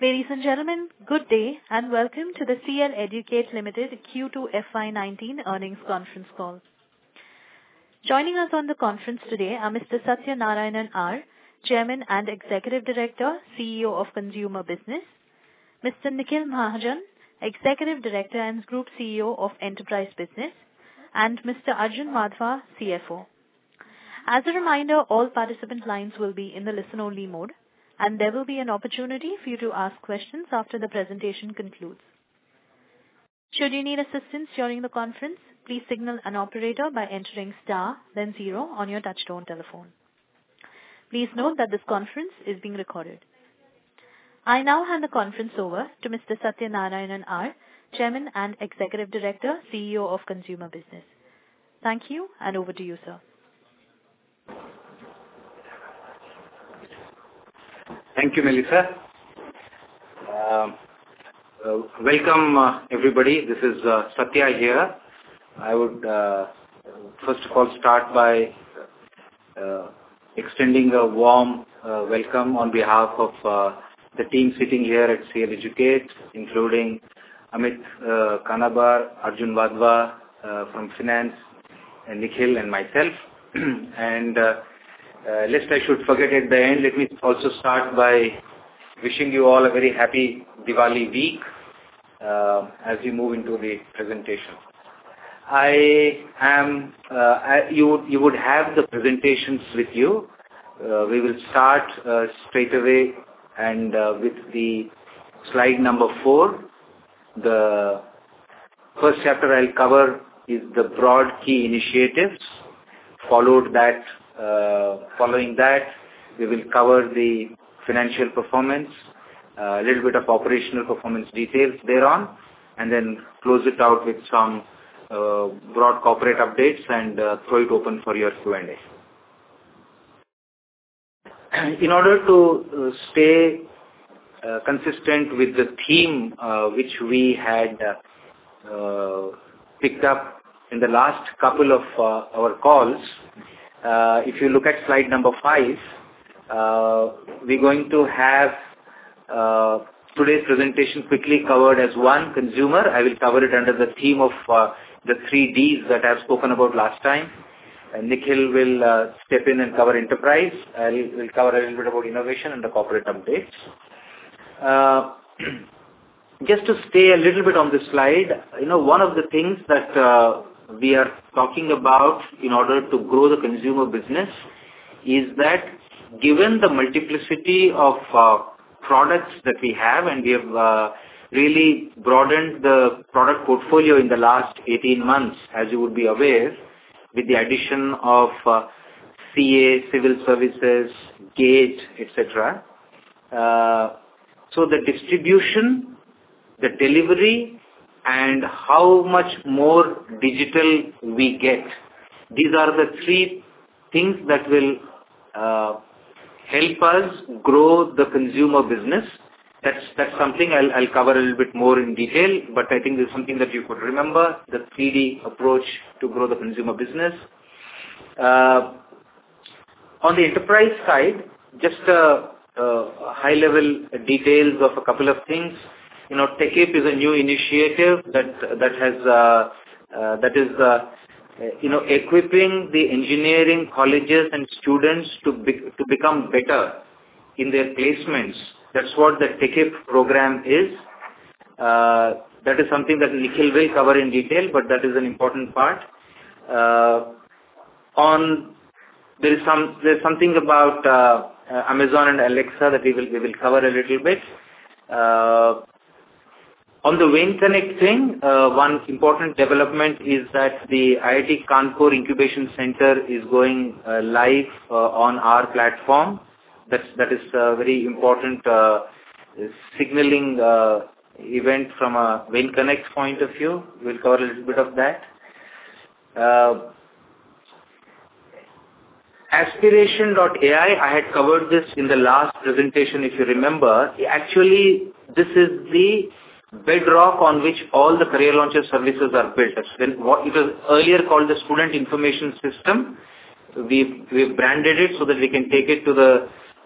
Ladies and gentlemen, good day and welcome to the CL Educate Limited Q2 FY19 earnings conference call. Joining us on the conference today are Mr. Satya Narayanan R, Chairman and Executive Director, CEO of Consumer Business, Mr. Nikhil Mahajan, Executive Director and Group CEO of Enterprise Business, and Mr. Arjun Wadhwa, CFO. As a reminder, all participant lines will be in the listen-only mode, and there will be an opportunity for you to ask questions after the presentation concludes. Should you need assistance during the conference, please signal an operator by entering star, then 0 on your touchtone telephone. Please note that this conference is being recorded. I now hand the conference over to Mr. Satya Narayanan R, Chairman and Executive Director, CEO of Consumer Business. Thank you, and over to you, sir. Thank you, Melissa. Welcome, everybody. This is Satya here. I would first of all start by extending a warm welcome on behalf of the team sitting here at CL Educate, including Amit Kanabar, Arjun Wadhwa from Finance, and Nikhil and myself. And lest I should forget at the end, let me also start by wishing you all a very happy Diwali week as we move into the presentation. You would have the presentations with you. We will start straight away and with the slide number 4. The first chapter I'll cover is the broad key initiatives. Following that, we will cover the financial performance, a little bit of operational performance details thereon, and then close it out with some broad corporate updates and throw it open for your Q&A. In order to stay consistent with the theme which we had picked up in the last couple of our calls, if you look at slide number 5, we're going to have today's presentation quickly covered as one, consumer. I will cover it under the theme of the 3 Ds that I've spoken about last time. And Nikhil will step in and cover enterprise. We'll cover a little bit about innovation and the corporate updates. Just to stay a little bit on this slide, one of the things that we are talking about in order to grow the consumer business is that given the multiplicity of products that we have, and we have really broadened the product portfolio in the last 18 months, as you would be aware, with the addition of CA, civil services, GATE, etc. So the distribution, the delivery, and how much more digital we get. These are the 3 things that will help us grow the consumer business. That's something I'll cover a little bit more in detail, but I think this is something that you could remember, the 3D approach to grow the consumer business. On the enterprise side, just high-level details of a couple of things. TechApe is a new initiative that is equipping the engineering colleges and students to become better in their placements. That's what the TechApe program is. That is something that Nikhil will cover in detail, but that is an important part. There's something about Amazon and Alexa that we will cover a little bit. On the WainConnect thing, one important development is that the IIT Kanpur Incubation Center is going live on our platform. That is a very important signaling event from a WainConnect point of view. We'll cover a little bit of that. Aspiration.ai, I had covered this in the last presentation, if you remember. Actually, this is the bedrock on which all the career launcher services are built. It was earlier called the Student Information System. We've branded it so that we can take it to the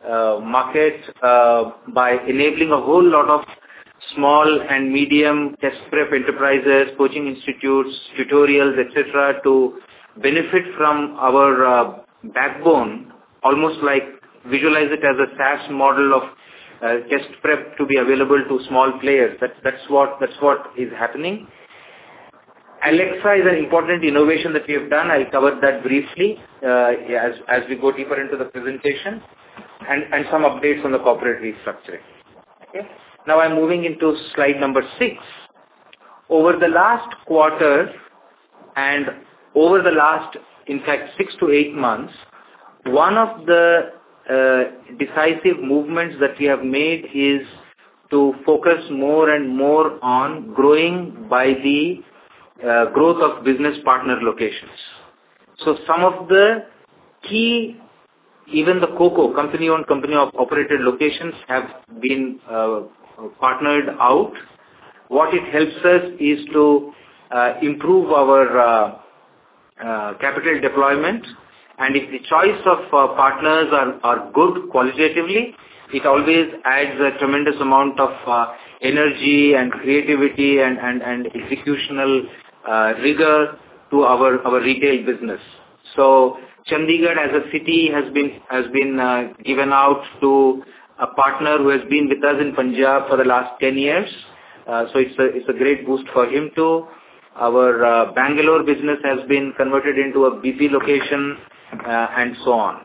market by enabling a whole lot of small and medium test prep enterprises, coaching institutes, tutorials, etc. to benefit from our backbone, almost like visualize it as a SaaS model of test prep to be available to small players. That's what is happening. Alexa is an important innovation that we have done. I'll cover that briefly as we go deeper into the presentation, and some updates on the corporate restructuring. Okay. Now I'm moving into slide number 6. Over the last quarter and over the last, in fact, 6 to 8 months, one of the decisive movements that we have made is to focus more and more on growing by the growth of business partner locations. So some of the key, even the COCO, company-owned, company-operated locations have been partnered out. What it helps us is to improve our capital deployment, and if the choice of partners are good qualitatively, it always adds a tremendous amount of energy and creativity and executional rigor to our retail business. So Chandigarh as a city has been given out to a partner who has been with us in Punjab for the last 10 years. So it's a great boost for him too. Our Bangalore business has been converted into a BP location, and so on.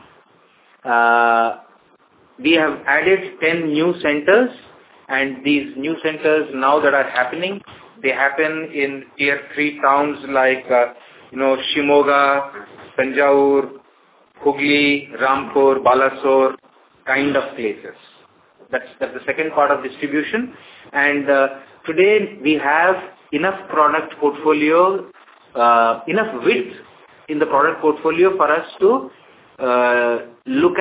We have added 10 new centers, and these new centers now that are happening, they happen in tier 3 towns like Shimoga, Tanjore, Hooghly, Rampur, Balasore, kind of places. That's the second part of distribution. And today we have enough product portfolio, enough width in the product portfolio for us to look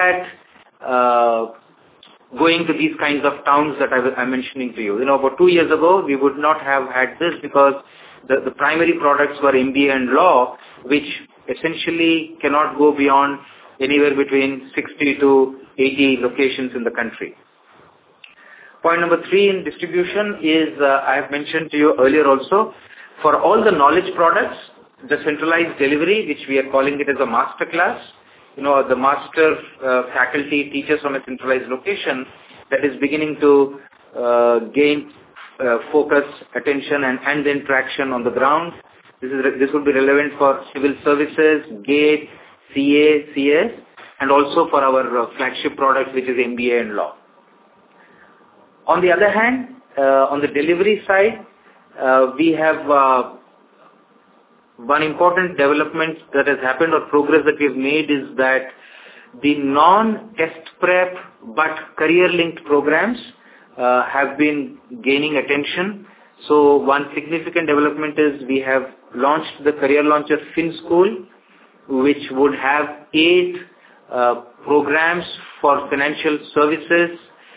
at going to these kinds of towns that I'm mentioning to you. About 2 years ago, we would not have had this because the primary products were MBA and law, which essentially cannot go beyond anywhere between 60 to 80 locations in the country. Point number 3 in distribution is, I have mentioned to you earlier also, for all the knowledge products, the centralized delivery, which we are calling it as a master class, the master faculty teaches from a centralized location, that is beginning to gain focus, attention, and then traction on the ground. This will be relevant for civil services, GATE, CA, CS, and also for our flagship product, which is MBA and law. On the other hand, on the delivery side, we have one important development that has happened or progress that we have made is that the non-test prep but career-linked programs have been gaining attention. So one significant development is we have launched the career launcher FinSchool, which would have 8 programs for financial services,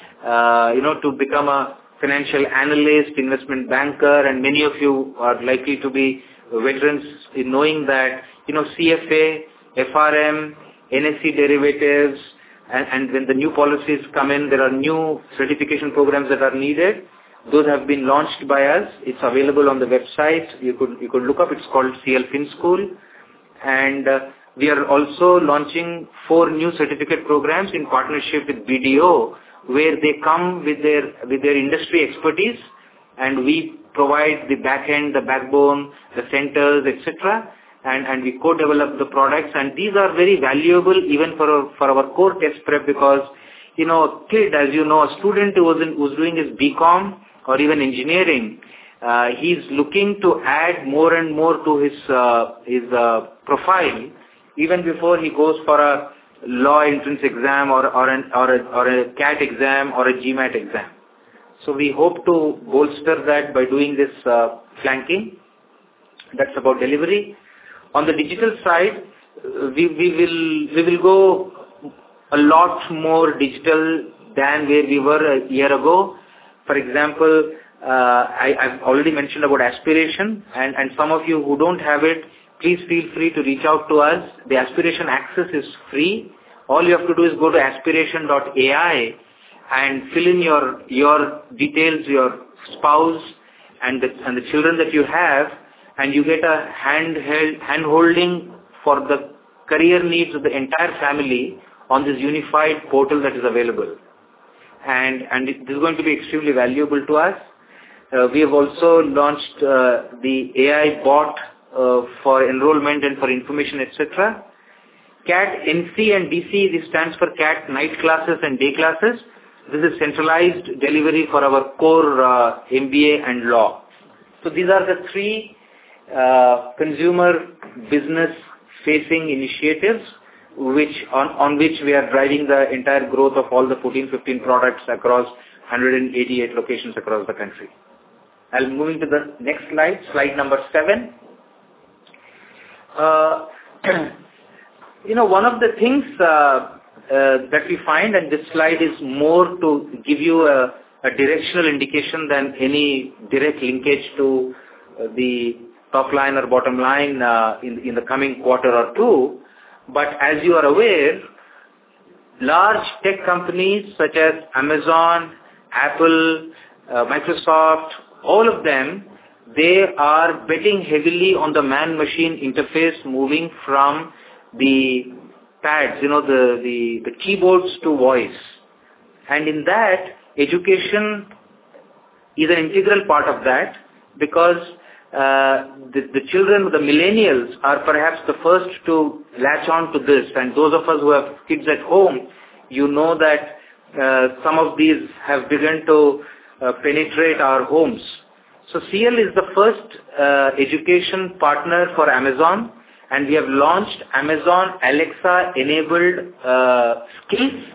to become a financial analyst, investment banker, and many of you are likely to be veterans in knowing that, CFA, FRM, NSE derivatives, and when the new policies come in, there are new certification programs that are needed. Those have been launched by us. It's available on the website. You could look up. It's called CL FinSchool. And we are also launching 4 new certificate programs in partnership with BDO, where they come with their industry expertise, and we provide the back end, the backbone, the centers, etc. And we co-develop the products, and these are very valuable even for our core test prep because, a kid, as you know, a student who's doing his BCom or even engineering, he's looking to add more and more to his profile even before he goes for a law entrance exam or a CAT exam or a GMAT exam. So we hope to bolster that by doing this flanking. That's about delivery. On the digital side, we will go a lot more digital than where we were a year ago. For example, I've already mentioned about aspiration, and some of you who don't have it, please feel free to reach out to us. The aspiration access is free all you have to do is go to aspiration.ai and fill in your details, your spouse and the children that you have, and you get a hand-holding for the career needs of the entire family on this unified portal that is available. And this is going to be extremely valuable to us. We have also launched the AI bot for enrollment and for information, etc. CAT NC and DC, this stands for CAT night classes and day classes. This is centralized delivery for our core MBA and law. So these are the three consumer business facing initiatives on which we are driving the entire growth of all the 14-15 products across 188 locations across the country. I'll move into the next slide, slide number 7. One of the things that we find, and this slide is more to give you a directional indication than any direct linkage to the top line or bottom line in the coming quarter or two. But as you are aware, large tech companies such as Amazon, Apple, Microsoft, all of them, they are betting heavily on the man-machine interface, moving from the pads, the keyboards to voice. And in that, education is an integral part of that, because the children, the millennials, are perhaps the first to latch on to this. And those of us who have kids at home, you know that some of these have begun to penetrate our homes. So CL is the first education partner for Amazon, and we have launched Amazon Alexa-enabled skills.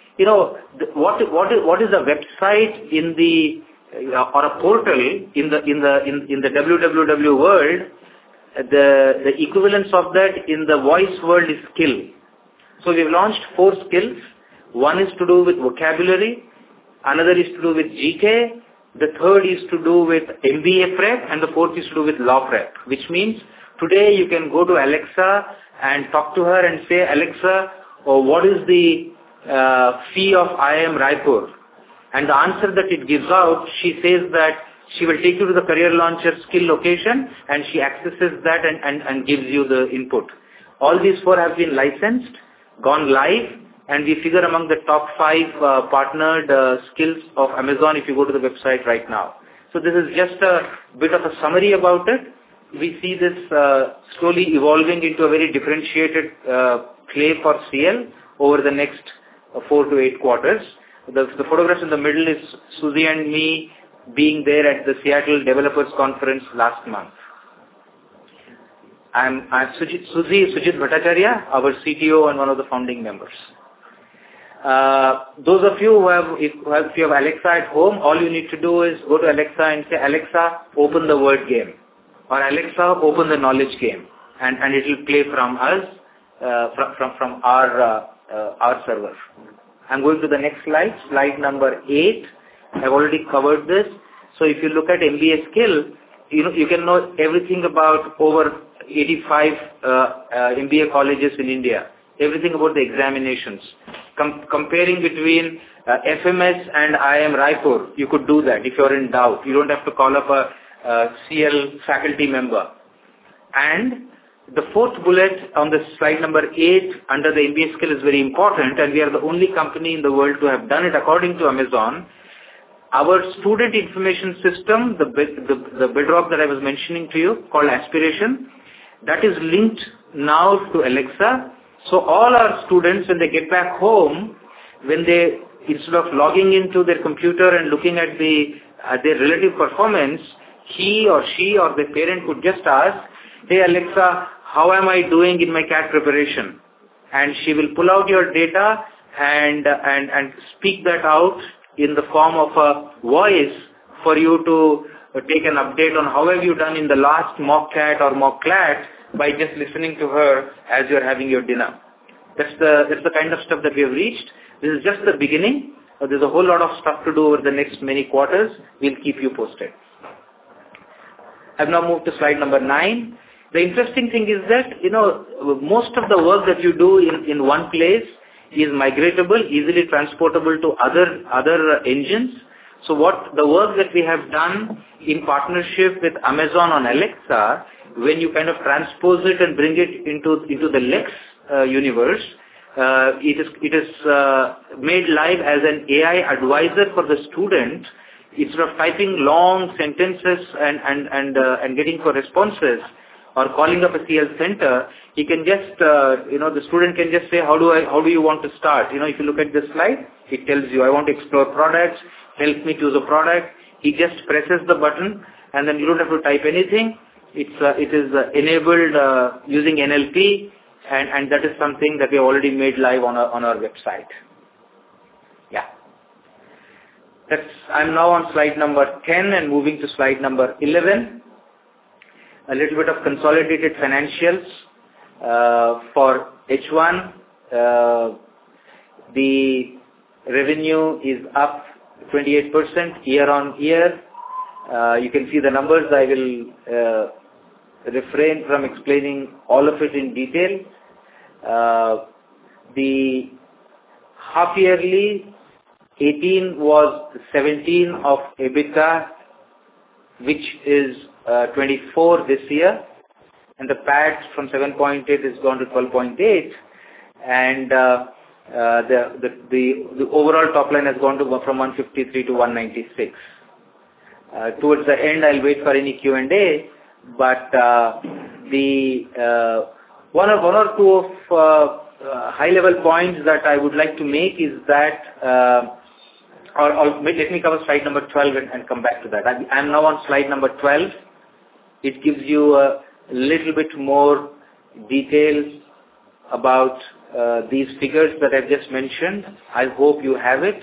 What is a website in the or a portal in the www world? The equivalence of that in the voice world is skill. So we've launched 4 skills. One is to do with vocabulary, another is to do with GK, the third is to do with MBA prep, and the fourth is to do with law prep, which means today you can go to Alexa and talk to her and say, Alexa, what is the fee of IIM Raipur? And the answer that it gives out, she says that she will take you to the Career Launcher skill location, and she accesses that and gives you the input. All these 4 have been licensed, gone live, and we figure among the top 5 partnered skills of Amazon if you go to the website right now. So this is just a bit of a summary about it. We see this slowly evolving into a very differentiated play for CL over the next 4 to 8 quarters. The photographs in the middle is Suzy and me being there at the Seattle Developers Conference last month. I'm Sujit Bhattacharya, our CTO and one of the founding members. Those of you if you have Alexa at home, all you need to do is go to Alexa and say, Alexa, open the word game, or Alexa, open the knowledge game, and it will play from us, from our server. I'm going to the next slide, slide number 8. I've already covered this. So if you look at MBA skill, you can know everything about over 85 MBA colleges in India, everything about the examinations. Comparing between FMS and IIM Raipur, you could do that if you're in doubt. You don't have to call up a CL faculty member. And the 4th bullet on the slide number 8 under the MBA skill is very important, and we are the only company in the world to have done it according to Amazon. Our student information system, the bedrock that I was mentioning to you, called Aspiration, that is linked now to Alexa. So all our students, when they get back home, when they, instead of logging into their computer and looking at their relative performance, he or she or their parent could just ask, hey Alexa, how am I doing in my CAT preparation? And she will pull out your data and speak that out in the form of a voice for you to take an update on how have you done in the last mock CAT or mock CLAT by just listening to her as you're having your dinner. That's the kind of stuff that we have reached. This is just the beginning. There's a whole lot of stuff to do over the next many quarters. We'll keep you posted. I've now moved to slide number 9. The interesting thing is that, most of the work that you do in one place is migratable, easily transportable to other engines. So what the work that we have done in partnership with Amazon on Alexa, when you kind of transpose it and bring it into the Lex universe, it is made live as an AI advisor for the student. Instead of typing long sentences and getting for responses or calling up a CL center, he can just, the student can just say, how do you want to start? If you look at this slide, it tells you, I want to explore products, help me choose a product. He just presses the button and then you don't have to type anything. It is enabled using NLP, and that is something that we have already made live on our website. Yeah. I'm now on slide number 10 and moving to slide number 11. A little bit of consolidated financials for H1. The revenue is up 28% year on year. You can see the numbers. I will refrain from explaining all of it in detail. The half yearly 18 was 17 of EBITDA, which is 24 this year, and the PAT from 7.8 has gone to 12.8, and the overall top line has gone from 153 to 196. Towards the end, I'll wait for any Q&A, but one or two of high-level points that I would like to make is that, let me cover slide number 12 and come back to that. I'm now on slide number 12. It gives you a little bit more details about these figures that I've just mentioned. I hope you have it.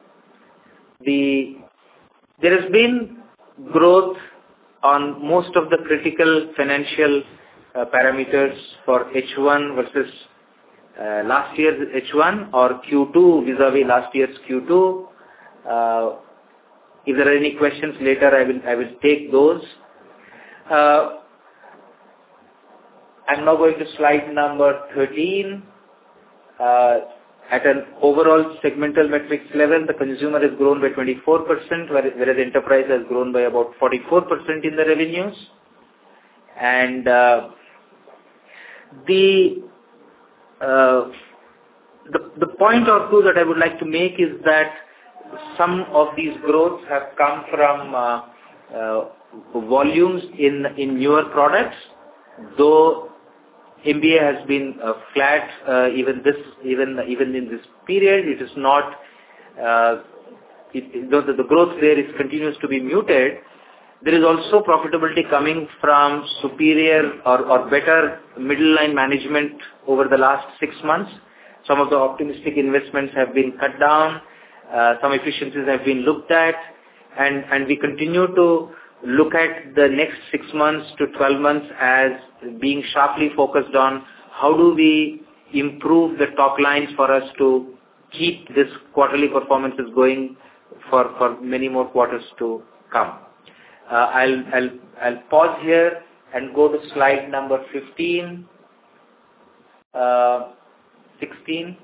There has been growth on most of the critical financial parameters for H1 versus last year's H1 or Q2 vis-a-vis last year's Q2. If there are any questions later, I will take those. I'm now going to slide number 13. At an overall segmental metrics level, the consumer has grown by 24%, whereas enterprise has grown by about 44% in the revenues. And the point or two that I would like to make is that some of these growths have come from volumes in newer products, though MBA has been flat even in this period. It is not. The growth there continues to be muted. There is also profitability coming from superior or better middle line management over the last 6 months. Some of the optimistic investments have been cut down. Some efficiencies have been looked at, and we continue to look at the next 6 months to 12 months as being sharply focused on how do we improve the top lines for us to keep this quarterly performances going for many more quarters to come. I'll pause here and go to slide number 15, 16.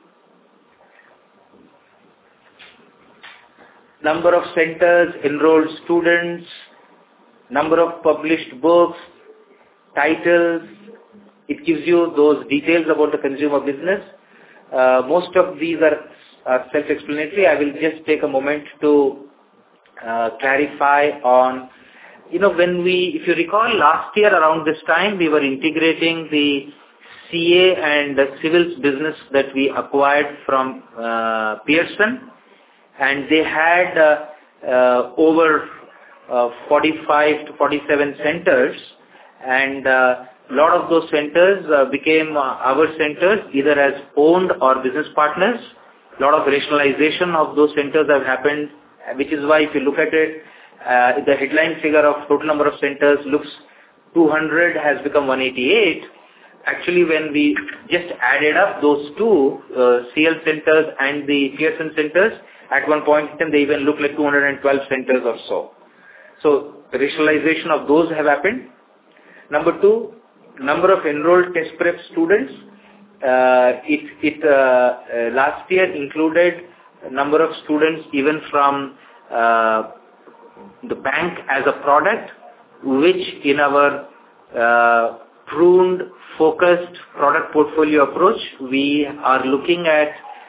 Number of centers, enrolled students, number of published books, titles. It gives you those details about the consumer business. Most of these are self-explanatory. I will just take a moment to clarify on, if you recall last year around this time, we were integrating the CA and the civils business that we acquired from Pearson, and they had over 45 to 47 centers, and a lot of those centers became our centers either as owned or business partners. A lot of rationalization of those centers have happened, which is why if you look at it, the headline figure of total number of centers looks 200 has become 188. Actually, when we just added up those two, CL centers and the Pearson centers, at one point in time they even look like 212 centers or so. So the rationalization of those have happened. Number two, number of enrolled test prep students last year included a number of students even from the bank as a product, which in our pruned, focused product portfolio approach, we are looking at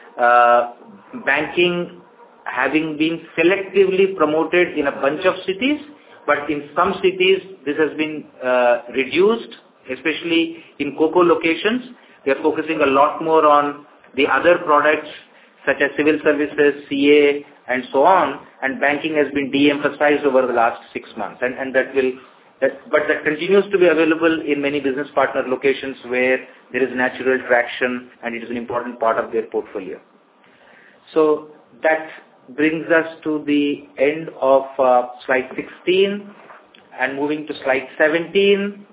banking having been selectively promoted in a bunch of cities, but in some cities this has been reduced, especially in COCO locations. We are focusing a lot more on the other products such as civil services, CA, and so on, and banking has been de-emphasized over the last 6 months, and that continues to be available in many business partner locations where there is natural traction and it is an important part of their portfolio. So that brings us to the end of slide 16 and moving to slide 17.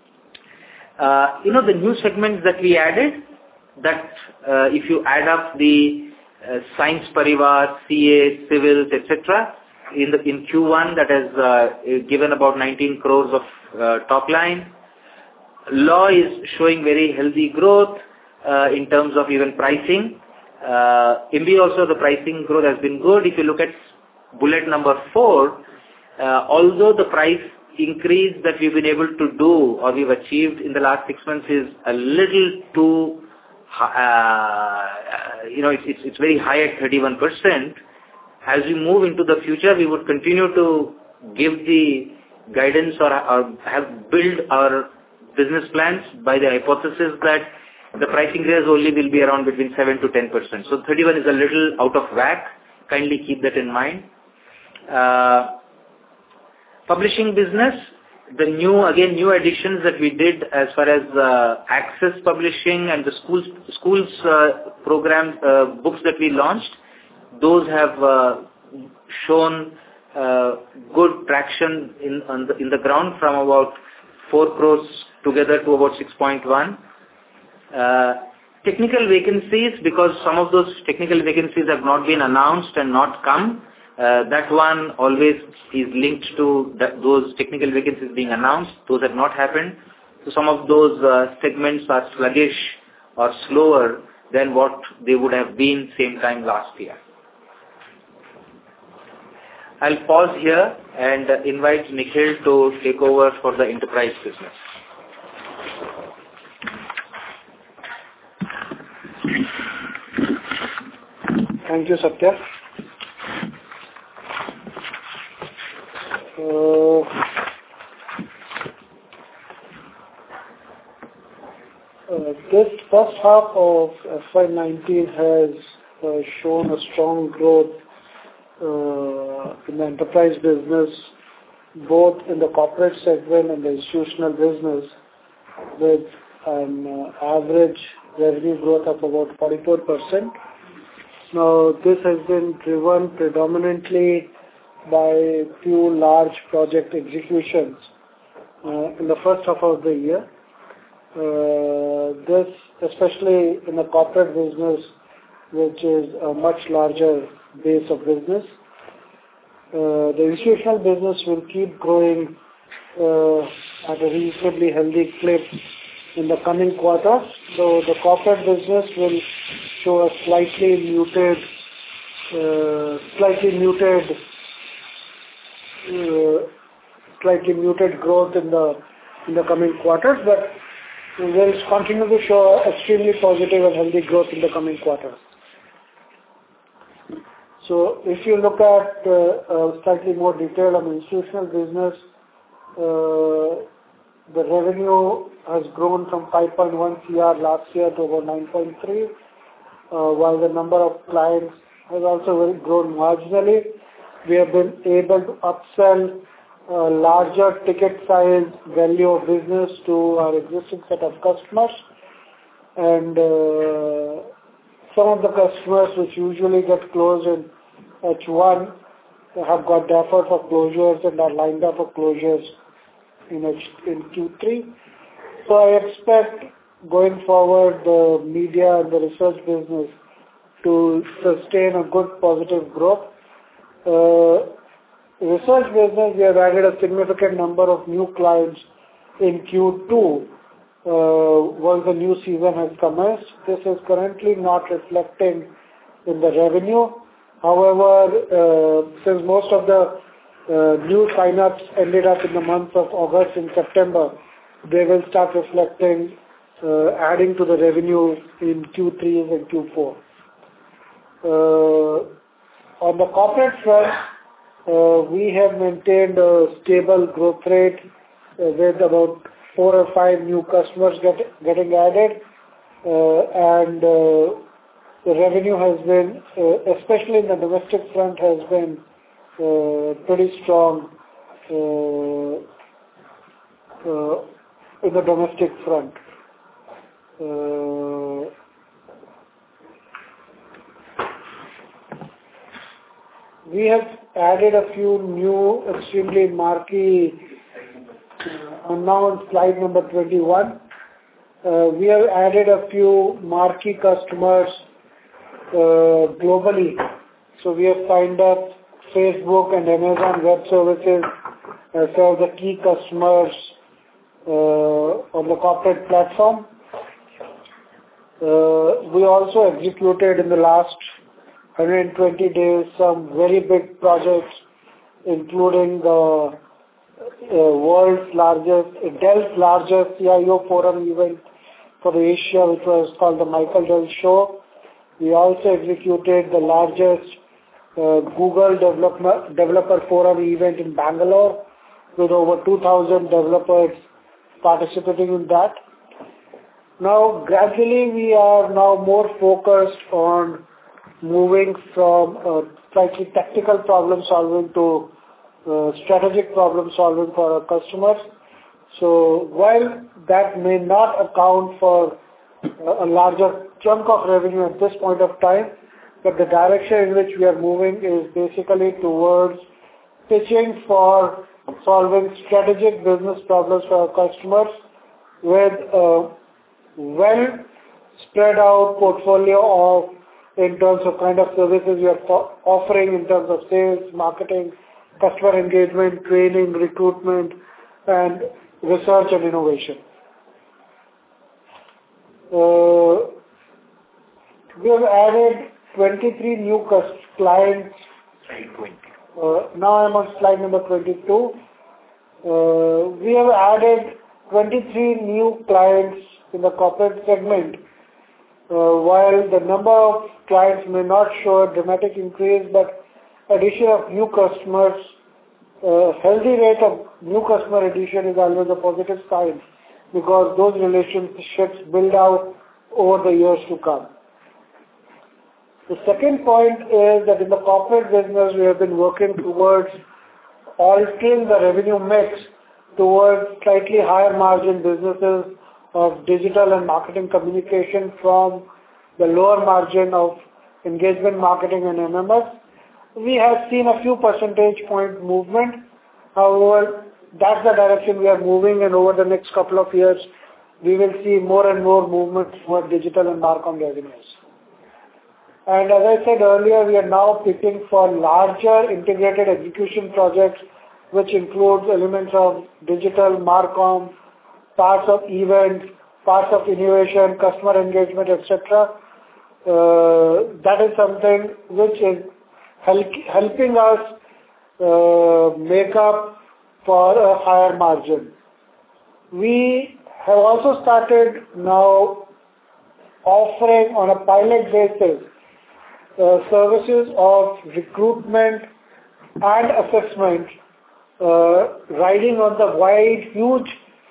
The new segments that we added, that if you add up the Science Parivar, CA, Civils, etc., in Q1 that has given about 19 crores of top line. Law is showing very healthy growth in terms of even pricing. MBA also the pricing growth has been good. If you look at bullet number 4, although the price increase that we've been able to do or we've achieved in the last 6 months is a little too, it's very high at 31%. As we move into the future, we would continue to give the guidance or have built our business plans by the hypothesis that the pricing increase only will be around between 7 to 10%. So 31 is a little out of whack. Kindly keep that in mind. Publishing business, the new additions that we did as far as Access Publishing and the schools program books that we launched, those have shown good traction in the ground from about 4 crores together to about 6.1. Technical vacancies, because some of those technical vacancies have not been announced and not come, that one always is linked to those technical vacancies being announced. Those have not happened. So some of those segments are sluggish or slower than what they would have been same time last year. I'll pause here and invite Nikhil to take over for the enterprise business. Thank you, Satya. This first half of FY19 has shown a strong growth in the enterprise business, both in the corporate segment and the institutional business, with an average revenue growth of about 44%. Now, this has been driven predominantly by few large project executions in the first half of the year. This, especially in the corporate business, which is a much larger base of business. The institutional business will keep growing at a reasonably healthy clip in the coming quarters. So the corporate business will show a slightly muted growth in the coming quarters, but will continue to show extremely positive and healthy growth in the coming quarters. So if you look at slightly more detail on the institutional business, the revenue has grown from 5.1 CR last year to about 9.3, while the number of clients has also grown marginally. We have been able to upsell larger ticket size value of business to our existing set of customers, and some of the customers which usually get closed in H1 have got deferred for closures and are lined up for closures in Q3. So I expect going forward the media and the research business to sustain a good positive growth. Research business, we have added a significant number of new clients in Q2, once the new season has commenced. This is currently not reflecting in the revenue. However, since most of the new sign-ups ended up in the months of August and September, they will start reflecting, adding to the revenue in Q3 and Q4. On the corporate front, we have maintained a stable growth rate with about 4 or 5 new customers getting added, and the revenue has been, especially in the domestic front, has been pretty strong in the domestic front. We have added a few new extremely marquee, now on slide number 21. We have added a few marquee customers globally. So we have signed up Facebook and Amazon Web Services as some of the key customers on the corporate platform. We also executed in the last 120 days some very big projects, including the Dell's largest CIO forum event for Asia, which was called the Michael Dell Show. We also executed the largest Google Developer Forum event in Bangalore with over 2,000 developers participating in that. Now, gradually, we are now more focused on moving from slightly tactical problem solving to strategic problem solving for our customers. So while that may not account for a larger chunk of revenue at this point of time, but the direction in which we are moving is basically towards pitching for solving strategic business problems for our customers with a well spread out portfolio in terms of kind of services we are offering in terms of sales, marketing, customer engagement, training, recruitment, and research and innovation. We have added 23 new clients. Now I'm on slide number 22. We have added 23 new clients in the corporate segment. While the number of clients may not show a dramatic increase, but addition of new customers, healthy rate of new customer addition is always a positive sign because those relationships build out over the years to come. The second point is that in the corporate business, we have been working towards altering the revenue mix towards slightly higher margin businesses of digital and marketing communication from the lower margin of engagement marketing and MMS. We have seen a few percentage point movement. However, that's the direction we are moving, and over the next couple of years, we will see more and more movement toward digital and Marcom revenues. And as I said earlier, we are now pitching for larger integrated execution projects, which includes elements of digital, Marcom, parts of events, parts of innovation, customer engagement, etc. That is something which is helping us make up for a higher margin. We have also started now offering on a pilot basis services of recruitment and assessment, riding on the wide, huge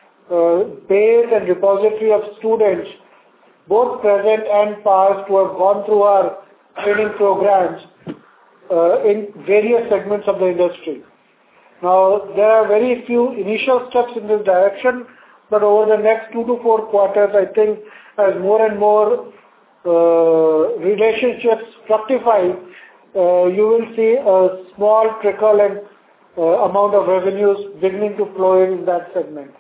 base and repository of students, both present and past, who have gone through our training programs in various segments of the industry. Now, there are very few initial steps in this direction, but over the next 2 to 4 quarters, I think as more and more relationships fructify, you will see a small trickle and amount of revenues beginning to flow in that segment.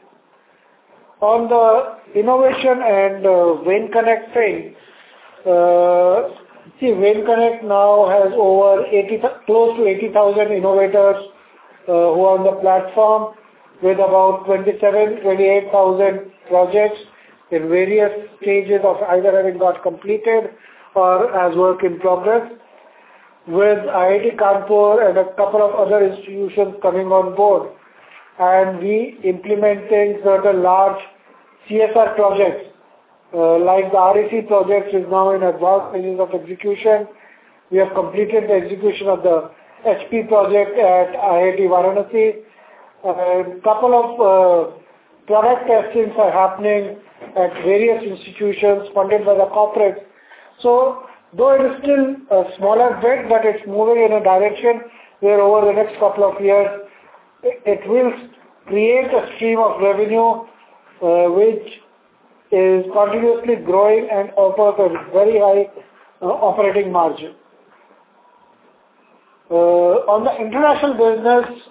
On the innovation and WainConnect thing, WainConnect now has over close to 80,000 innovators who are on the platform with about 28,000 projects in various stages of either having got completed or as work in progress, with IIT Kanpur and a couple of other institutions coming on board, and we implementing certain large CSR projects, like the REC project is now in advanced stages of execution. We have completed the execution of the HP project at IIT Varanasi. A couple of product testings are happening at various institutions funded by the corporates. So, though it is still a smaller bit, but it's moving in a direction where over the next couple of years, it will create a stream of revenue which is continuously growing and offers a very high operating margin. On the international business,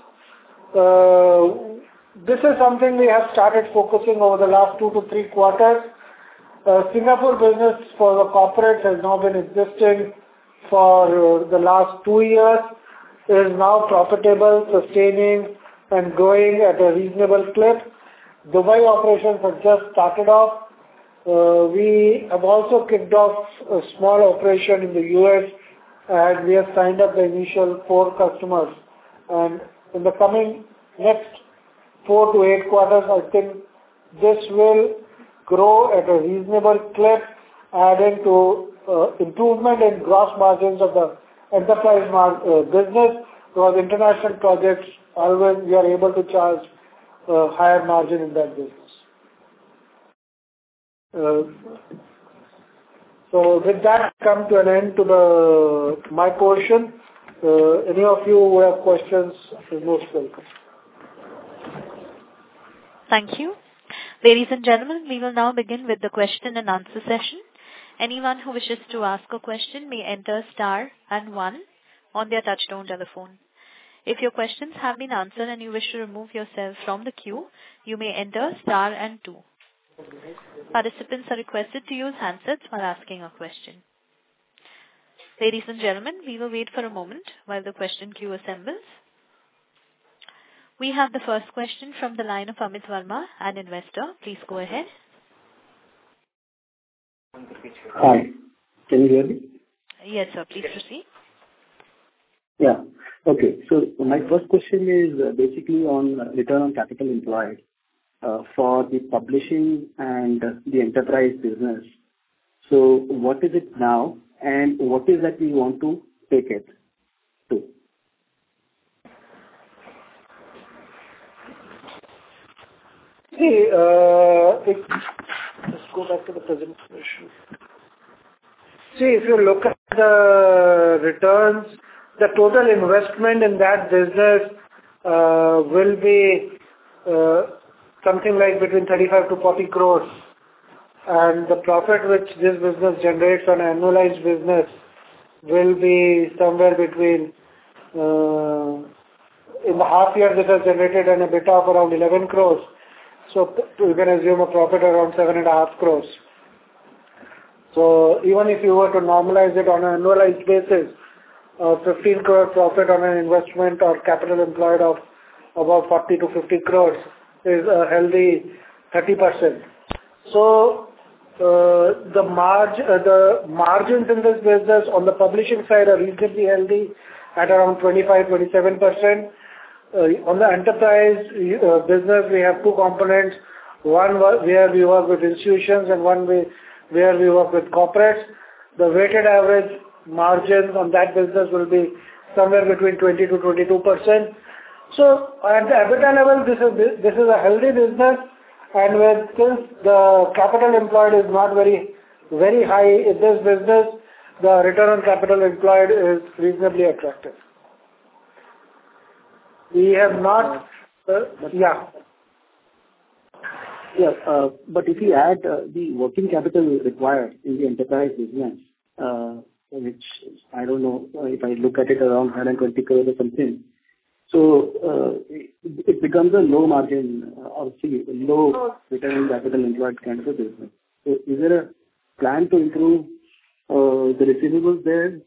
this is something we have started focusing over the last 2 to 3 quarters. Singapore business for the corporates has now been existing for the last 2 years. It is now profitable, sustaining and growing at a reasonable clip. Dubai operations have just started off. We have also kicked off a small operation in the US, and we have signed up the initial 4 customers. And in the coming next 4 to 8 quarters, I think this will grow at a reasonable clip, adding to improvement in gross margins of the enterprise business, because international projects always we are able to charge higher margin in that business. So with that, I come to an end to my portion. Any of you who have questions is most welcome. Thank you. Ladies and gentlemen, we will now begin with the question and answer session. Anyone who wishes to ask a question may enter star and 1 on their touchtone telephone. If your questions have been answered and you wish to remove yourself from the queue, you may enter star and 2. Participants are requested to use handsets while asking a question. Ladies and gentlemen, we will wait for a moment while the question queue assembles. We have the first question from the line of Amit Verma, an investor. Please go ahead. Hi. Can you hear me? Yes, sir. Please proceed. Yeah. Okay. So my first question is basically on return on capital employed for the publishing and the enterprise business. So what is it now, and what is that we want to take it to? See, let's go back to the presentation. See, if you look at the returns, the total investment in that business will be something like between 35 to 40 crores. And the profit which this business generates on an annualized business will be somewhere between, in the half year this has generated an EBITDA of around 11 crores. So you can assume a profit around 7.5 crores. So even if you were to normalize it on an annualized basis, 15 crore profit on an investment or capital employed of about 40 to 50 crores is a healthy 30%. So the margins in this business on the publishing side are reasonably healthy at around 25-27%. On the enterprise business, we have 2 components. One where we work with institutions and one where we work with corporates. The weighted average margins on that business will be somewhere between 20 to 22%. So at the EBITDA level, this is a healthy business, and since the capital employed is not very high in this business, the return on capital employed is reasonably attractive. We have not, But if you add the working capital required in the enterprise business, which I don't know if I look at it around 120 crores or something, so it becomes a low margin, obviously low return on capital employed kind of a business. So is there a plan to improve the receivables there?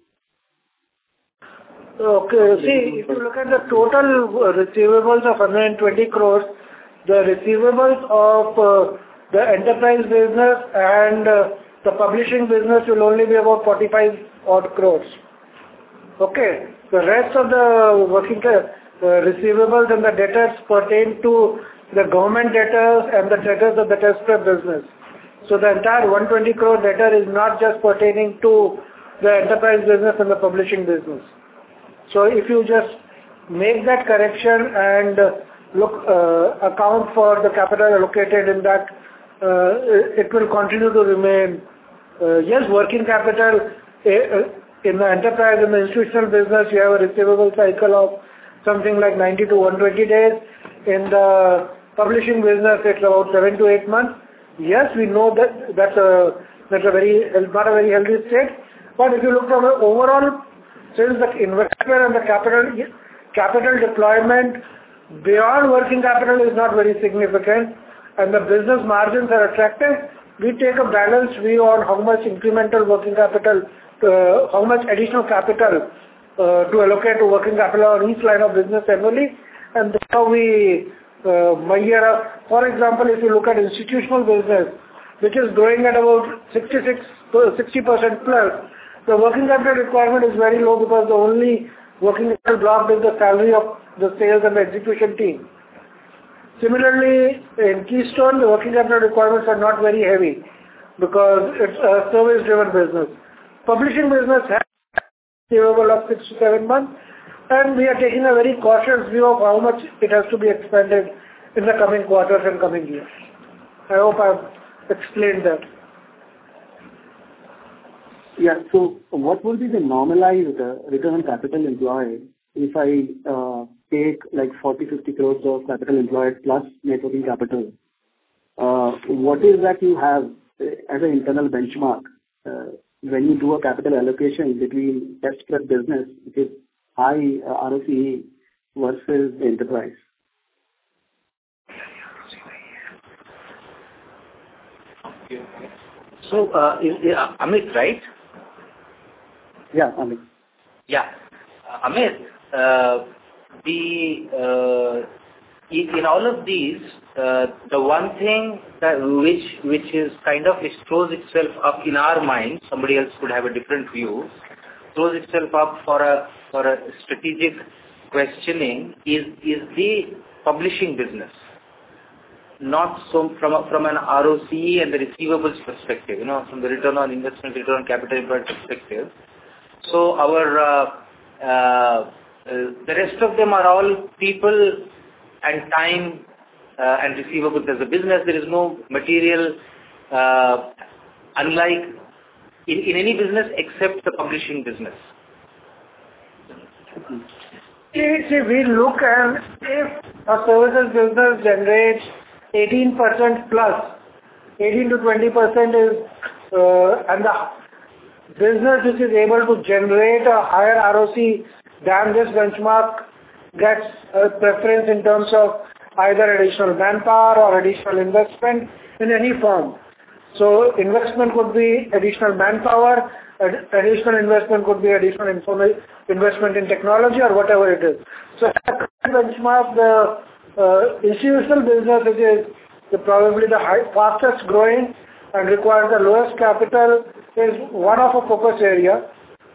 Okay. See, if you look at the total receivables of 120 crores, the receivables of the enterprise business and the publishing business will only be about 45 odd crores. Okay. The rest of the working receivables and the debtors pertain to the government debtors and the debtors of the test prep business. So the entire 120 crore debtor is not just pertaining to the enterprise business and the publishing business. So if you just make that correction and account for the capital allocated in that, it will continue to remain. Yes, working capital in the enterprise and the institutional business, you have a receivable cycle of something like 90 to 120 days. In the publishing business, it's about 7 to 8 months. Yes, we know that that's not a very healthy state. But if you look from an overall, since the investment and the capital deployment beyond working capital is not very significant, and the business margins are attractive, we take a balanced view on how much incremental working capital, how much additional capital to allocate to working capital on each line of business annually, and that's how we measure up. For example, if you look at institutional business, which is growing at about 60% plus, the working capital requirement is very low because the only working capital block is the salary of the sales and the execution team. Similarly, in Keystone, the working capital requirements are not very heavy because it's a service-driven business. Publishing business has a receivable of 6 to 7 months, and we are taking a very cautious view of how much it has to be expended in the coming quarters and coming years. I hope I've explained that. Yeah. So what will be the normalized return on capital employed if I take like 40-50 crores of capital employed plus net working capital? What is that you have as an internal benchmark when you do a capital allocation between test prep business, which is high ROCE, versus the enterprise? So, Amit, right? Yeah, Amit. Yeah. Amit, in all of these, the one thing that which is kind of, it throws itself up in our mind, somebody else could have a different view, throws itself up for a strategic questioning is the publishing business. Not so from an ROCE and the receivables perspective, from the return on investment, return on capital employed perspective. So the rest of them are all people and time and receivables as a business. There is no material, unlike in any business except the publishing business. See, we look and if a services business generates 18% plus, 18 to 20% is, and the business which is able to generate a higher ROC than this benchmark gets a preference in terms of either additional manpower or additional investment in any form. So investment could be additional manpower, additional investment could be additional investment in technology or whatever it is. So at the benchmark, the institutional business, which is probably the fastest growing and requires the lowest capital, is one of a focus area.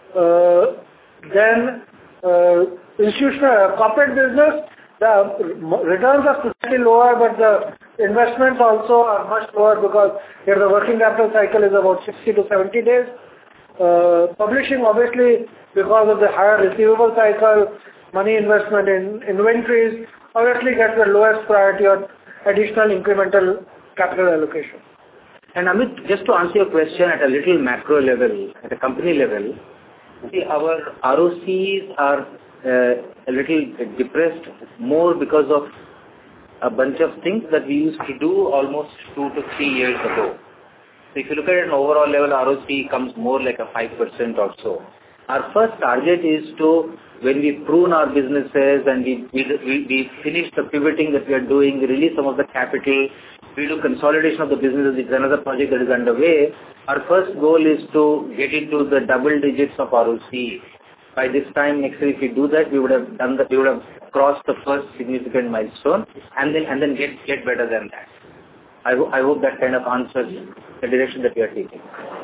Then institutional corporate business, the returns are slightly lower, but the investments also are much lower because here the working capital cycle is about 60 to 70 days. Publishing, obviously, because of the higher receivable cycle, money investment in inventories, obviously gets the lowest priority on additional incremental capital allocation. And Amit, just to answer your question at a little macro level, at a company level, see, our ROCs are a little depressed more because of a bunch of things that we used to do almost 2 to 3 years ago. So if you look at an overall level, ROC comes more like a 5% or so. Our first target is to, when we prune our businesses and we finish the pivoting that we are doing, we release some of the capital, we do consolidation of the businesses, it's another project that is underway. Our first goal is to get into the double digits of ROC. By this time next year, if we do that, we would have done that, we would have crossed the first significant milestone and then get better than that. I hope that kind of answers the direction that we are taking.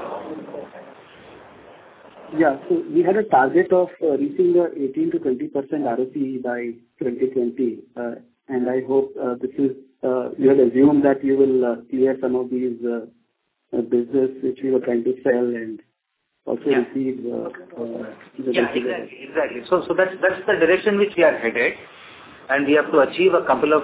Yeah. So we had a target of reaching the 18 to 20% ROCE by 2020, and I hope this is you had assumed that you will clear some of these business which we were trying to sell and also receive. Exactly. So that's the direction which we are headed, and we have to achieve a couple of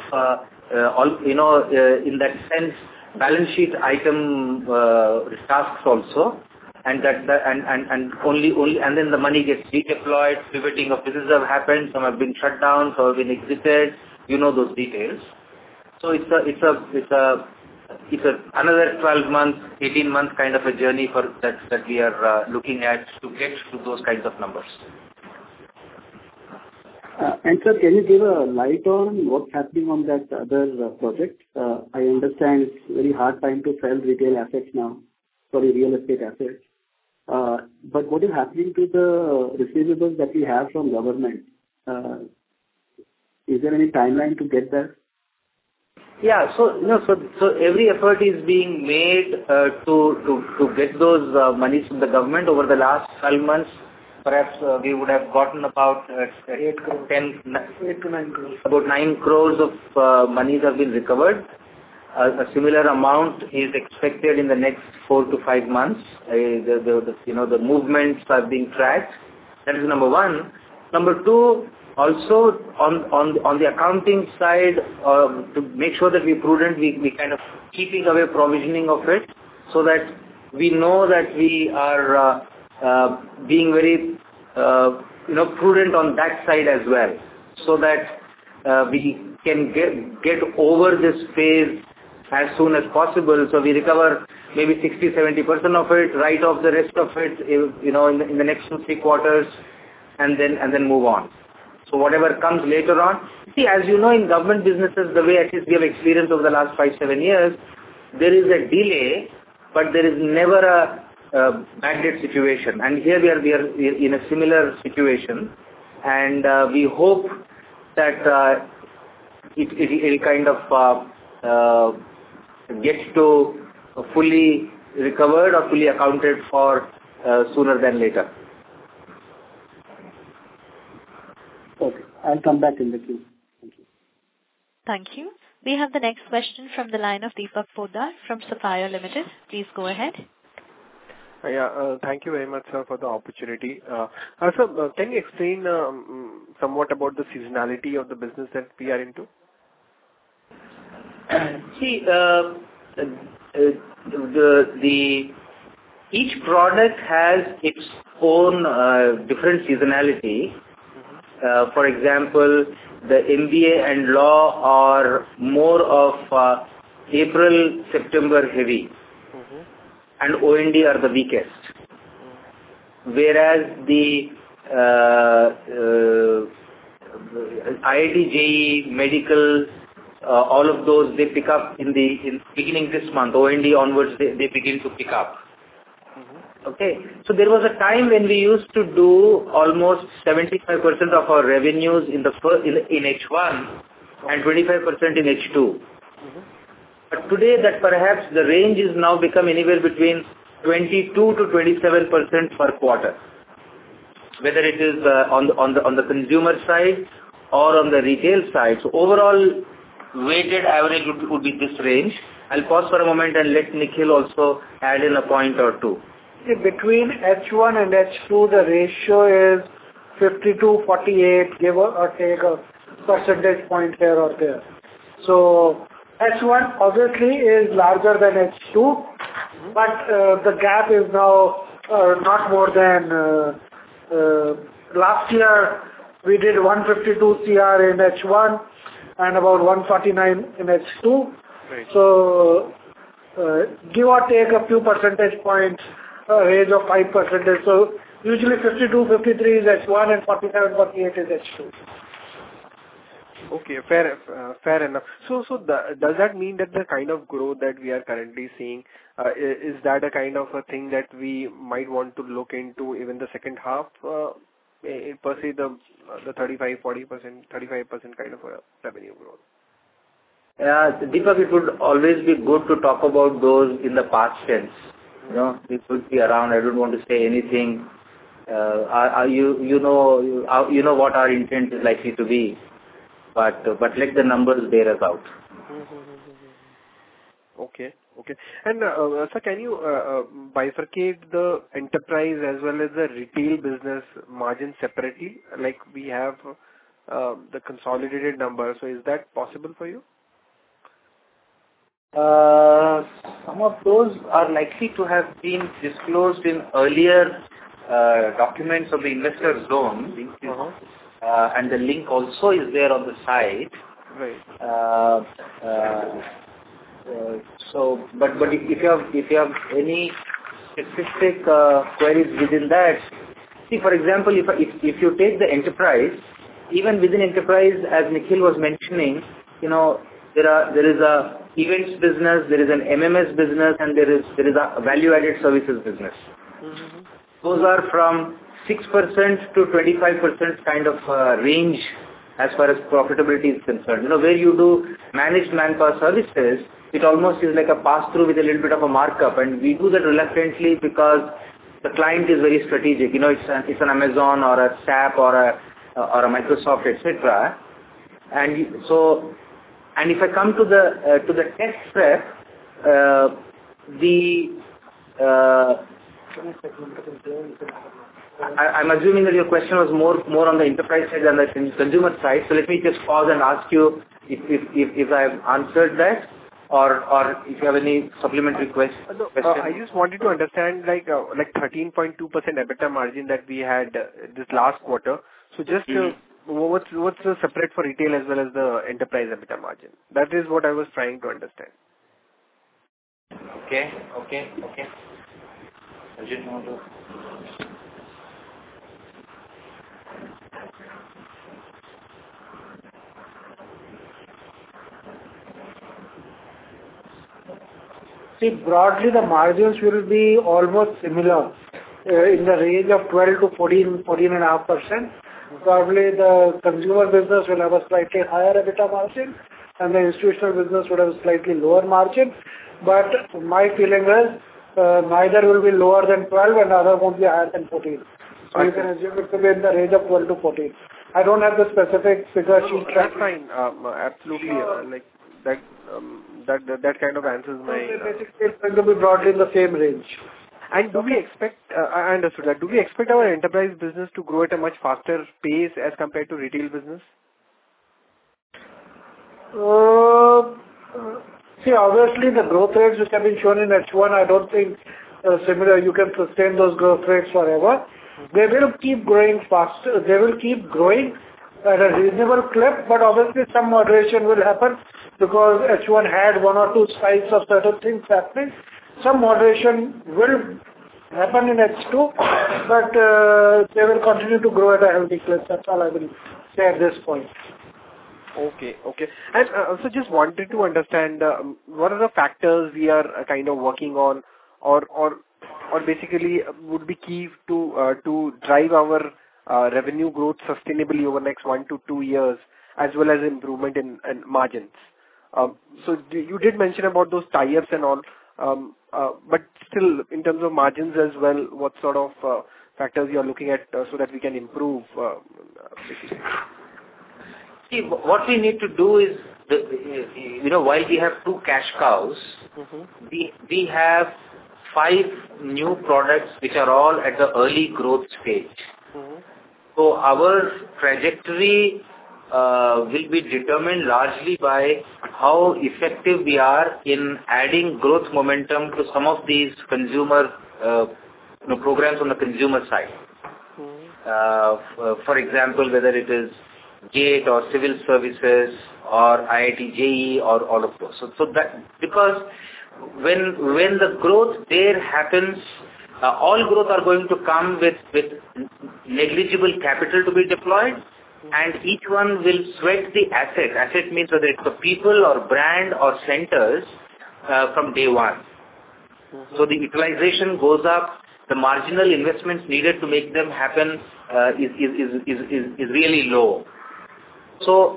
in that sense balance sheet item tasks also. And then the money gets redeployed, pivoting of business have happened, some have been shut down, some have been exited, those details. So it's another 12 months, 18 months kind of a journey for that we are looking at to get to those kinds of numbers. And sir, can you give a light on what's happening on that other project? I understand it's very hard time to sell retail assets now, real estate assets. But what is happening to the receivables that we have from government? Is there any timeline to get that? Yeah, so every effort is being made to get those monies from the government. Over the last 12 months, perhaps we would have gotten about 8 to 9 crores. About 9 crores of monies have been recovered. A similar amount is expected in the next 4 to 5 months. The movements are being tracked. That is number one. Number two, also on the accounting side, to make sure that we're prudent, we kind of keeping away provisioning of it, so that we know that we are being very prudent on that side as well, so that we can get over this phase as soon as possible. So we recover maybe 60-70% of it, write off the rest of it, in the next 2-3 quarters, and then move on. So whatever comes later on. See, as you know, in government businesses, the way at least we have experienced over the last 5-7 years, there is a delay, but there is never a bad debt situation. And here we are in a similar situation, and we hope that it kind of gets to fully recovered or fully accounted for sooner than later. Okay, I'll come back in the queue. Thank you. Thank you. We have the next question from the line of Deepak Poddar from Sapphire Limited. Please go ahead. Thank you very much, sir, for the opportunity. Sir, can you explain somewhat about the seasonality of the business that we are into? See, each product has its own different seasonality. For example, the MBA and law are more of April, September heavy, and O&D are the weakest. Whereas the IIT, JEE, medical, all of those, they pick up in beginning this month. O&D onwards, they begin to pick up. Okay, so there was a time when we used to do almost 75% of our revenues in H1 and 25% in H2. But today, that perhaps the range is now become anywhere between 22 to 27% per quarter, whether it is on the consumer side or on the retail side. So overall, weighted average would be this range. I'll pause for a moment and let Nikhil also add in a point or two. Between H1 and H2, the ratio is 52-48, give or take a percentage point here or there. So H1 obviously is larger than H2, but the gap is now not more than last year we did 152 CR in H1 and about 149 in H2. Right. So give or take a few percentage points, range of 5%. So usually 52-53 is H1 and 47-48 is H2. Okay, fair enough. So does that mean that the kind of growth that we are currently seeing, is that a kind of a thing that we might want to look into even the second half, per se the 35% kind of a revenue growth? Deepak, it would always be good to talk about those in the past tense. We could be around. I don't want to say anything. You know what our intent is likely to be, but let the numbers bear us out. Okay. And sir, can you bifurcate the enterprise as well as the retail business margin separately? Like we have the consolidated number. So is that possible for you? Some of those are likely to have been disclosed in earlier documents of the investor zone, and the link also is there on the site. Right. But if you have any specific queries within that, see, for example, if you take the enterprise, even within enterprise, as Nikhil was mentioning, there is a events business, there is an MMS business, and there is a value-added services business. Those are from 6% to 25% kind of range as far as profitability is concerned. Where you do managed manpower services, it almost is like a pass-through with a little bit of a markup, and we do that reluctantly because the client is very strategic. It's an Amazon or a SAP or a Microsoft, etc. And if I come to the test prep, I'm assuming that your question was more on the enterprise side than the consumer side. So let me just pause and ask you if I've answered that, or if you have any supplementary questions. I just wanted to understand like 13.2% EBITDA margin that we had this last quarter. So just what's the separate for retail as well as the enterprise EBITDA margin? That is what I was trying to understand. Okay. See, broadly the margins will be almost similar in the range of 12 to 14.5%. Probably the consumer business will have a slightly higher EBITDA margin and the institutional business would have a slightly lower margin. But my feeling is neither will be lower than 12 and other won't be higher than 14. So you can assume it to be in the range of 12 to 14. I don't have the specific figure sheet. That's fine. Absolutely. Like that kind of answers my... Basically, it's going to be broadly in the same range. And do we expect, I understood that, do we expect our enterprise business to grow at a much faster pace as compared to retail business? See, obviously the growth rates which have been shown in H1, I don't think similar, you can sustain those growth rates forever. They will keep growing faster, they will keep growing at a reasonable clip, but obviously some moderation will happen because H1 had one or two spikes of certain things happening. Some moderation will happen in H2, but they will continue to grow at a healthy clip. That's all I will say at this point. Okay. And also just wanted to understand what are the factors we are kind of working on or basically would be key to drive our revenue growth sustainably over the next 1 to 2 years as well as improvement in margins. So you did mention about those tie-ups and all, but still in terms of margins as well, what sort of factors you are looking at so that we can improve basically? See, what we need to do is, while we have 2 cash cows, we have 5 new products which are all at the early growth stage. So our trajectory will be determined largely by how effective we are in adding growth momentum to some of these consumer programs on the consumer side. For example, whether it is GATE or civil services or IIT JEE or all of those. So that because when the growth there happens, all growth are going to come with negligible capital to be deployed, and each one will sweat the asset. Asset means whether it's the people or brand or centers from day one. So the utilization goes up. The marginal investments needed to make them happen is really low. So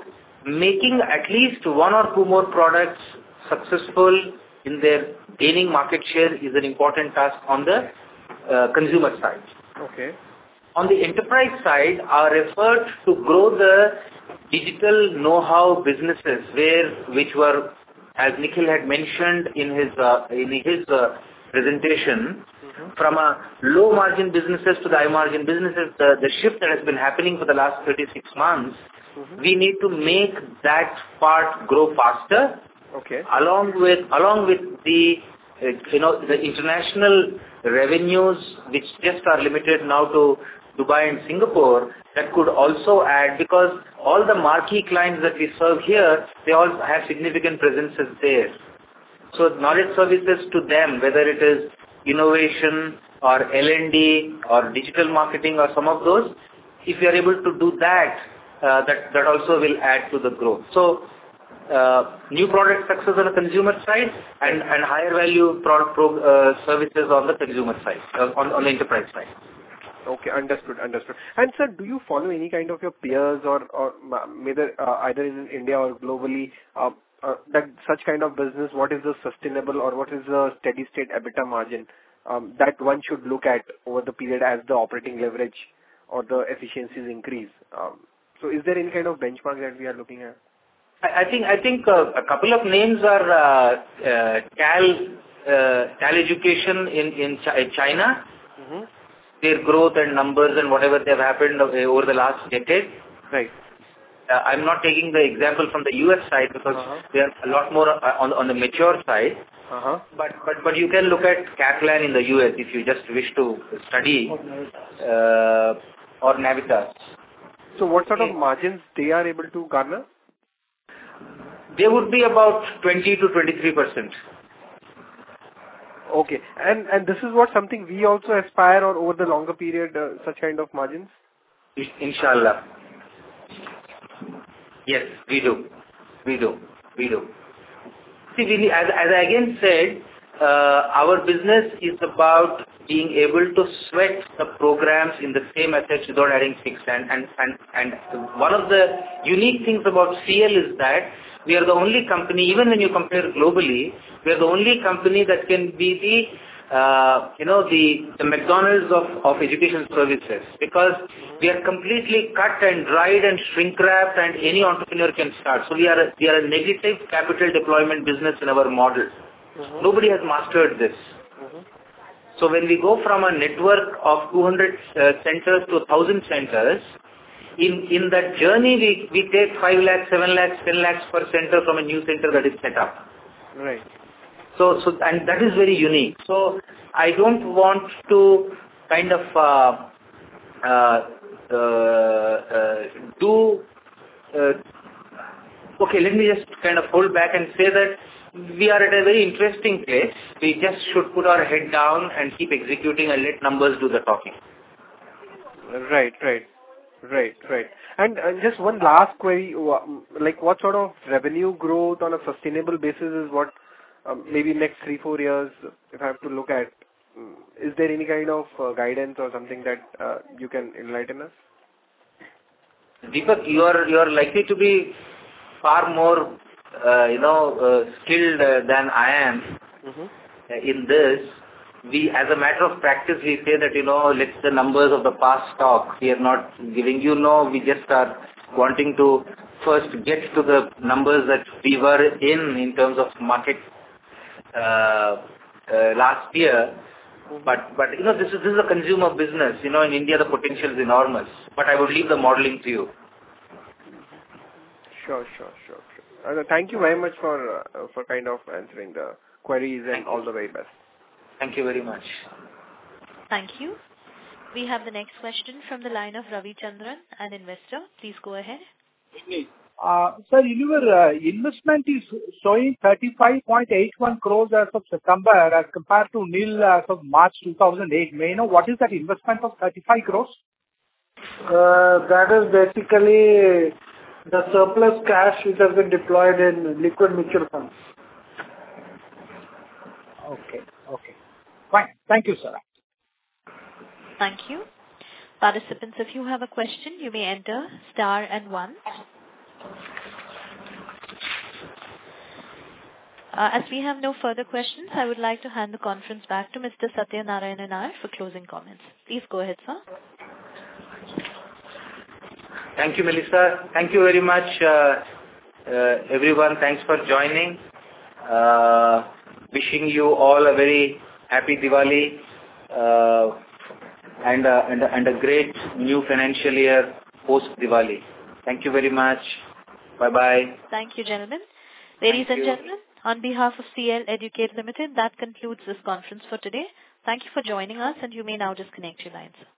making at least one or two more products successful in their gaining market share is an important task on the consumer side. Okay. On the enterprise side, our effort to grow the digital know-how businesses, which were, as Nikhil had mentioned in his presentation, from a low margin businesses to the high margin businesses, the shift that has been happening for the last 36 months, we need to make that part grow faster. Okay. Along with the the international revenues, which just are limited now to Dubai and Singapore, that could also add, because all the marquee clients that we serve here, they all have significant presences there. So knowledge services to them, whether it is innovation or L&D or digital marketing or some of those, if we are able to do that, that also will add to the growth. So new product success on the consumer side and higher value product services on the consumer side, on the enterprise side. Okay, understood. And sir, do you follow any kind of your peers or either in India or globally, that such kind of business, what is the sustainable or what is the steady state EBITDA margin that one should look at over the period as the operating leverage or the efficiencies increase? So is there any kind of benchmark that we are looking at? I think a couple of names are Cal Education in China. Mm-hmm. Their growth and numbers and whatever they have happened over the last decade. Right. I'm not taking the example from the US side because they are a lot more on the mature side. But you can look at Kaplan in the US if you just wish to study, or Navitas. So what sort of margins they are able to garner? They would be about 20 to 23%. Okay. And this is what something we also aspire or over the longer period, such kind of margins? Inshallah. Yes, we do. See, as I again said, our business is about being able to sweat the programs in the same assets without adding fixed. And one of the unique things about CL is that we are the only company, even when you compare globally, we are the only company that can be the McDonald's of education services, because we are completely cut and dried and shrink wrapped, and any entrepreneur can start. So we are a negative capital deployment business in our model. Nobody has mastered this. So when we go from a network of 200 centers to 1,000 centers, in that journey we take 5 lakhs, 7 lakhs, 10 lakhs per center from a new center that is set up. Right. So and that is very unique. So I don't want to kind of okay, let me just kind of hold back and say that we are at a very interesting place. We just should put our head down and keep executing and let numbers do the talking. Right. And just one last query, like what sort of revenue growth on a sustainable basis is what maybe next 3-4 years, if I have to look at, is there any kind of guidance or something that you can enlighten us? Deepak, you are likely to be far more skilled than I am in this. We, as a matter of practice, we say that, let the numbers of the past talk. We are not giving we just are wanting to first get to the numbers that we were in terms of market last year. But this is a consumer business. In India the potential is enormous. But I would leave the modeling to you. Sure. Thank you very much for kind of answering the queries and all the very best. Thank you very much. Thank you. We have the next question from the line of Ravi Chandran, an investor. Please go ahead. Sir, your investment is showing 35.81 crores as of September as compared to nil as of March 2008. May I know what is that investment of 35 crores? That is basically the surplus cash which has been deployed in liquid mutual funds. Okay. Fine. Thank you, sir. Thank you. Participants, if you have a question, you may enter star and 1. As we have no further questions, I would like to hand the conference back to Mr. Satya Narayanan Iyer for closing comments. Please go ahead, sir. Thank you, Melissa. Thank you very much, everyone. Thanks for joining. Wishing you all a very happy Diwali and a great new financial year post Diwali. Thank you very much. Bye-bye. Thank you, gentlemen. Ladies and gentlemen, on behalf of CL Educate Limited, that concludes this conference for today. Thank you for joining us, and you may now disconnect your lines.